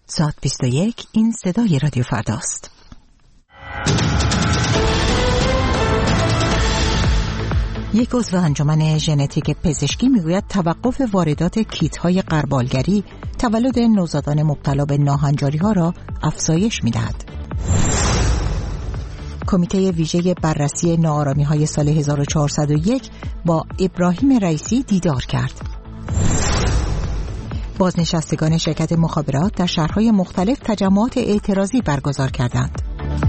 ساعت 21 این صدای رادیو فرداست. یک عضو انجمن ژنتیک پزشکی میگوید توقف واردات کیت‌های غربالگری تولد نوزادان مبتلا به ناهنجاری‌ها را افزایش می‌دهد. کمیته ویژه بررسی ناآرامی‌های سال 1401 با ابراهیم رئیسی دیدار کرد. بازنشستگان شرکت مخابرات در شهرهای مختلف تجمعات اعتراضی برگزار کردند.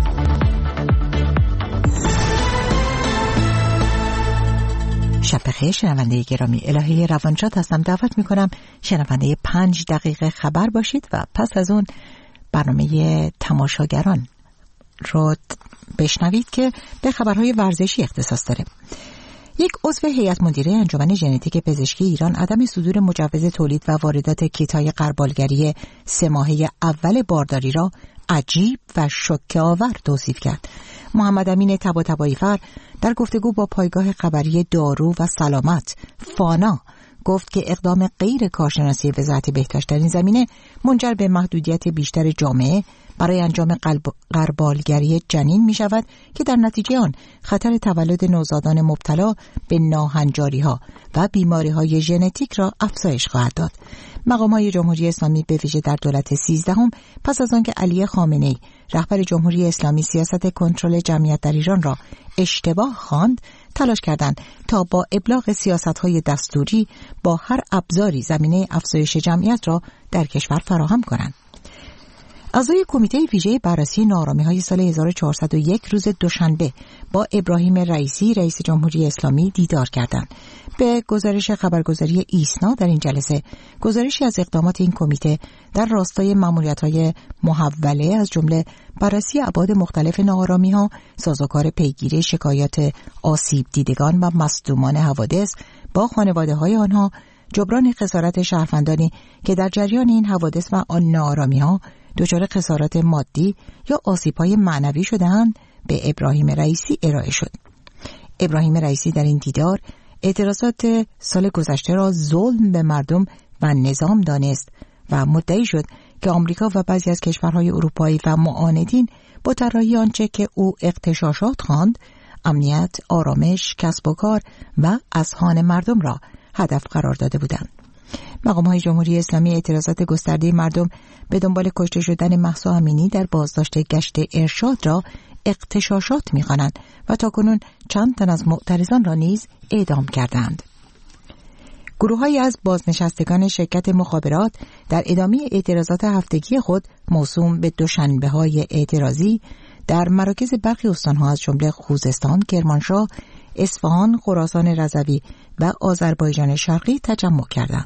شب بخیر شنونده گرامی، الهه روانشاد هستم. دعوت میکنم شنونده 5 دقیقه خبر باشید و پس از اون برنامه تماشاگران رو بشنوید که به خبرهای ورزشی اختصاص داره. یک عضو هیئت مدیره انجمن ژنتیک پزشکی ایران عدم صدور مجوز تولید و واردات کیت‌های غربالگری 3 ماهه اول بارداری را عجیب و شوکه‌آور توصیف کرد. محمد امین طباطبایی‌فر در گفتگو با پایگاه خبری دارو و سلامت فانا گفت که اقدام غیر کارشناسی وزارت بهداشت در این زمینه منجر به محدودیت بیشتر جامعه برای انجام غربالگری جنین می شود که در نتیجه آن خطر تولد نوزادان مبتلا به ناهنجاری‌ها و بیماری‌های ژنتیک را افزایش خواهد داد. مقام‌های جمهوری اسلامی به ویژه در دولت 13 پس از آنکه علی خامنه‌ای رهبر جمهوری اسلامی سیاست کنترل جمعیت در ایران را اشتباه خواند، تلاش کردند تا با ابلاغ سیاست‌های دستوری با هر ابزاری زمینه افزایش جمعیت را در کشور فراهم کنند. اعضای کمیته ویژه بررسی ناآرامی‌های سال 1401 روز دوشنبه با ابراهیم رئیسی رئیس جمهوری اسلامی دیدار کردند. به گزارش خبرگزاری ایسنا در این جلسه گزارشی از اقدامات این کمیته در راستای ماموریت‌های محوله از جمله بررسی ابعاد مختلف ناآرامی‌ها، سازوکار پیگیری شکایات آسیب دیدگان و مصدومان حوادث با خانواده‌های آنها، جبران خسارت شهروندانی که در جریان این حوادث و آن ناآرامی‌ها دچار خسارات مادی یا آسیب‌های معنوی شده‌اند به ابراهیم رئیسی ارائه شد. ابراهیم رئیسی در این دیدار اعتراضات سال گذشته را ظلم به مردم و نظام دانست و مدعی شد که آمریکا و بعضی از کشورهای اروپایی و معاندین با طراحی آنچه که او اغتشاشات خواند، امنیت، آرامش، کسب و کار و اذهان مردم را هدف قرار داده بودند. مقام‌های جمهوری اسلامی اعتراضات گسترده مردم به دنبال کشته شدن مهسا امینی در بازداشت گشت ارشاد را اغتشاشات می‌خوانند و تاکنون چند تن از معترضان را نیز اعدام کردند. گروه‌هایی از بازنشستگان شرکت مخابرات در ادامه اعتراضات هفتگی خود موسوم به دوشنبه‌های اعتراضی در مراکز برخی استان‌ها از جمله خوزستان، کرمانشاه، اصفهان، خراسان رضوی و آذربایجان شرقی تجمع کردند.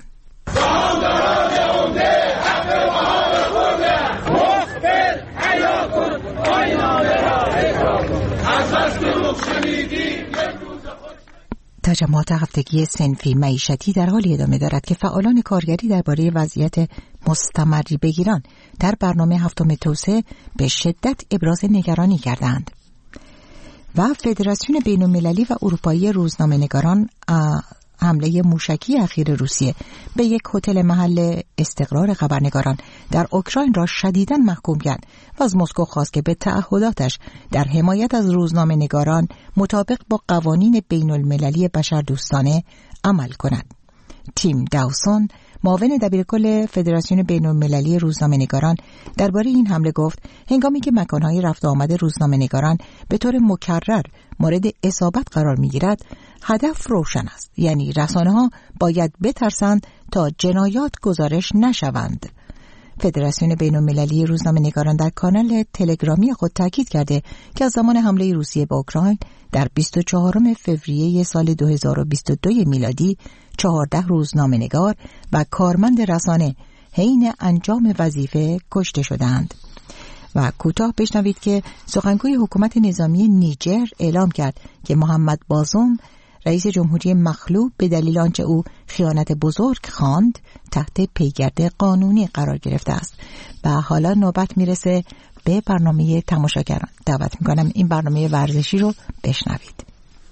تجمعات هفتگی صنفی معیشتی در حالی ادامه دارد که فعالان کارگری درباره وضعیت مستمری بگیران در برنامه 7 توسعه به شدت ابراز نگرانی کردند. و فدراسیون بین‌المللی و اروپایی روزنامه‌نگاران حمله موشکی اخیر روسیه به یک هتل محل استقرار خبرنگاران در اوکراین را شدیداً محکوم کرد و از مسکو خواست که به تعهداتش در حمایت از روزنامه‌نگاران مطابق با قوانین بین‌المللی بشردوستانه عمل کند. تیم داوسون، معاون دبیرکل فدراسیون بین‌المللی روزنامه‌نگاران درباره این حمله گفت هنگامی که مکان‌های رفت و آمد روزنامه‌نگاران به طور مکرر مورد اصابت قرار می‌گیرد، هدف روشن است، یعنی رسانه‌ها باید بترسند تا جنایات گزارش نشوند. فدراسیون بین‌المللی روزنامه‌نگاران در کانال تلگرامی خود تاکید کرده که از زمان حمله روسیه به اوکراین در 24 فوریه سال 2022 میلادی 14 روزنامه‌نگار و کارمند رسانه حین انجام وظیفه کشته شدند. و کوتاه بشنوید که سخنگوی حکومت نظامی نیجر اعلام کرد که محمد بازوم رئیس جمهوری مخلوع به دلیل آنچه او خیانت بزرگ خواند تحت پیگرد قانونی قرار گرفته است. و حالا نوبت میرسه به برنامه تماشاگران. دعوت میکنم این برنامه ورزشی رو بشنوید.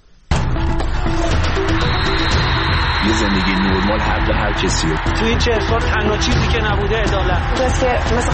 یه زندگی نرمال هر کسی رو. توی 40 سال تنها چیزی که نبوده عدالت.